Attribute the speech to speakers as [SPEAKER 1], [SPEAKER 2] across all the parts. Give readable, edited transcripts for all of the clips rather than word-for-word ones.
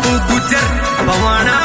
[SPEAKER 1] बाबू गुजर भवाना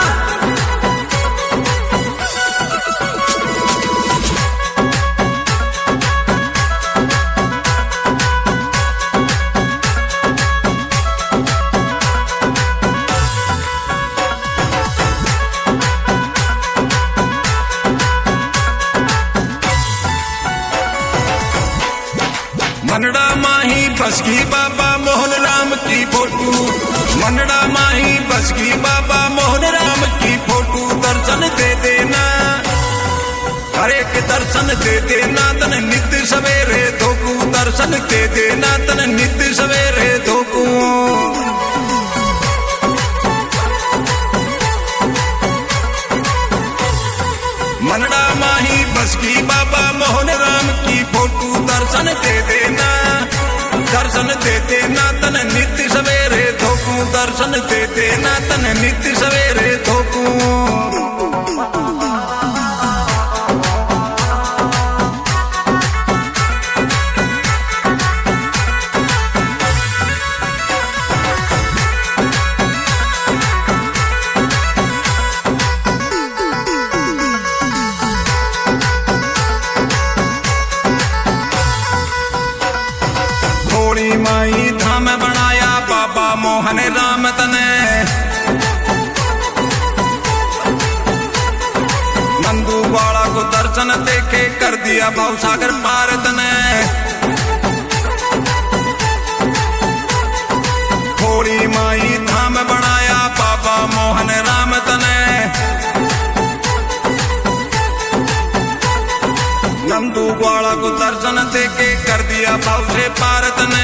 [SPEAKER 1] मनड़ा माही बसगी बाबा मोहन राम की फोटो, मनड़ा माही बसगी बाबा मोहन राम की फोटो। दर्शन दे देना, हर एक दर्शन दे देना तन नित्य सवेरे धोकू। दर्शन दे देना तन नित्य सवेरे धोकू। मनड़ा माही बसगी बाबा मोहन राम की फोटो। दर्शन दे देना, दर्शन दे देना तन नित्य सवेरे धोकू। दर्शन दे देना तन नित्य सवेरे धोकू। माई धाम बनाया बाबा मोहन राम तने। नंदू वाला को दर्शन देके कर दिया भाव सागर पार तने। थोड़ी माई धाम बनाया बाबा मोहन राम तने। नंदू वाला को दर्शन देके कर दिया भाव से पारत ने।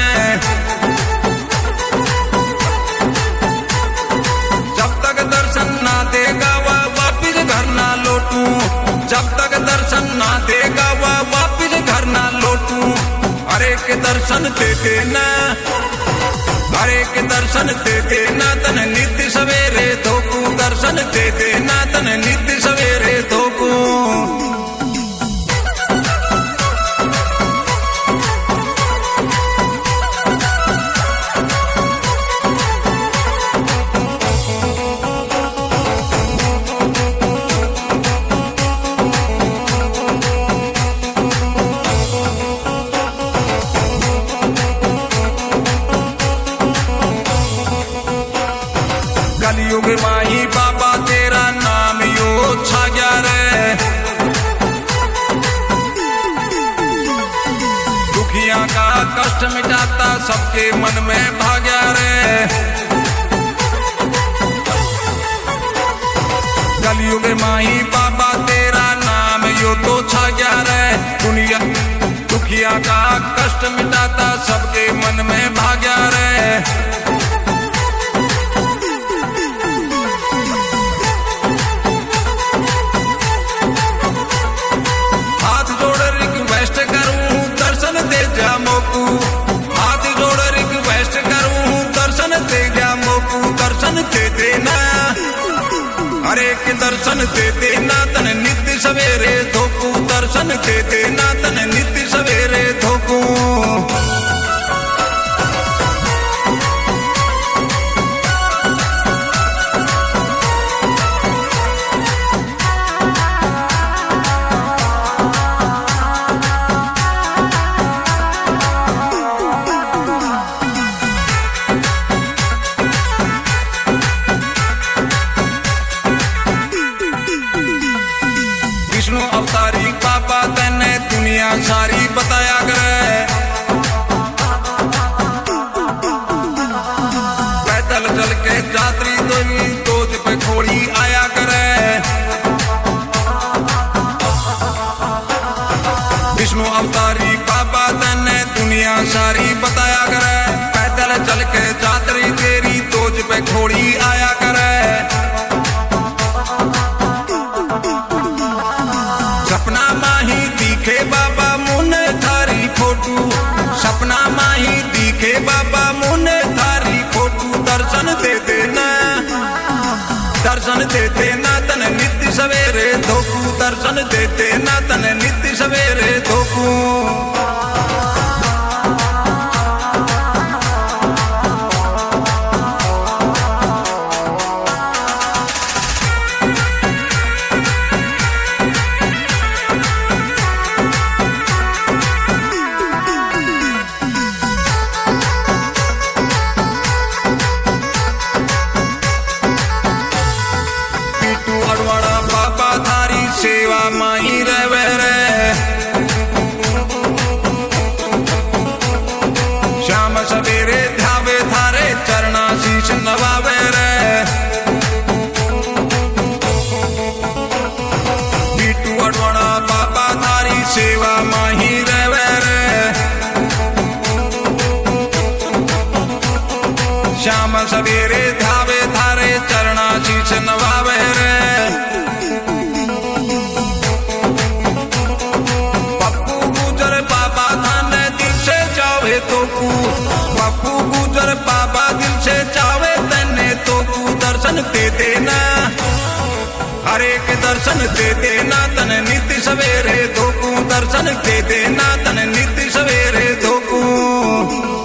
[SPEAKER 1] जब तक दर्शन ना देगा वह वापिस घर ना लौटू। जब तक दर्शन ना देगा वह वापिस घर ना लौटू। हरे के दर्शन दे देना, हरे के दर्शन दे देना तन नित्य सवेरे धोकू। दर्शन दे देना तन नित्य सवेरे धोकू। कलयुग माही बाबा तेरा नाम यो छा गया रे। दुखिया का कष्ट मिटाता सबके मन में भाग्या रे। कलयुग माही बाबा तेरा नाम यो तो छा गया रे। दुनिया दुखिया का कष्ट मिटाता सबके मन में भाग्या रे। हाथ जोड़ रिक्वेस्ट करूं दर्शन दे जा मोकू। दर्शन दे देना, हर एक दर्शन दे देना तन नित्य सवेरे धोकू। दर्शन दे देना तन नित्य सवेरे धोकू। विष्णु अवतारी बाबा तने दुनिया सारी बताया करे। पैदल चल के यात्री दोई तोज पे घोड़ी आया करे। विष्णु अवतारी बाबा तने दुनिया सारी बताया करे। पैदल चल के यात्री तेरी तोज पे घोड़ी आया करे। सपना माही दिखे बाबा मुने थारी फोटू। सपना माही दिखे बाबा मुने थारी फोटू। दर्शन दे देना, दर्शन दे देना तन नित्य सवेरे धोकू। दर्शन दे देना तन नित्य सवेरे धोकू। सेवा माही रवे रे। श्याम सवेरे धावे थारे चरणा शीश नवावे रे। पप्पू गुजर बाबा धान दिल से चावे तो कू, पप्पू गुजर बाबा दिल से चावे तने तो कू दर्शन दे देना, हरे के दर्शन दे देना तन नित्य सवेरे धोकू, दर्शन दे देना तन नित्य सवेरे धोकू।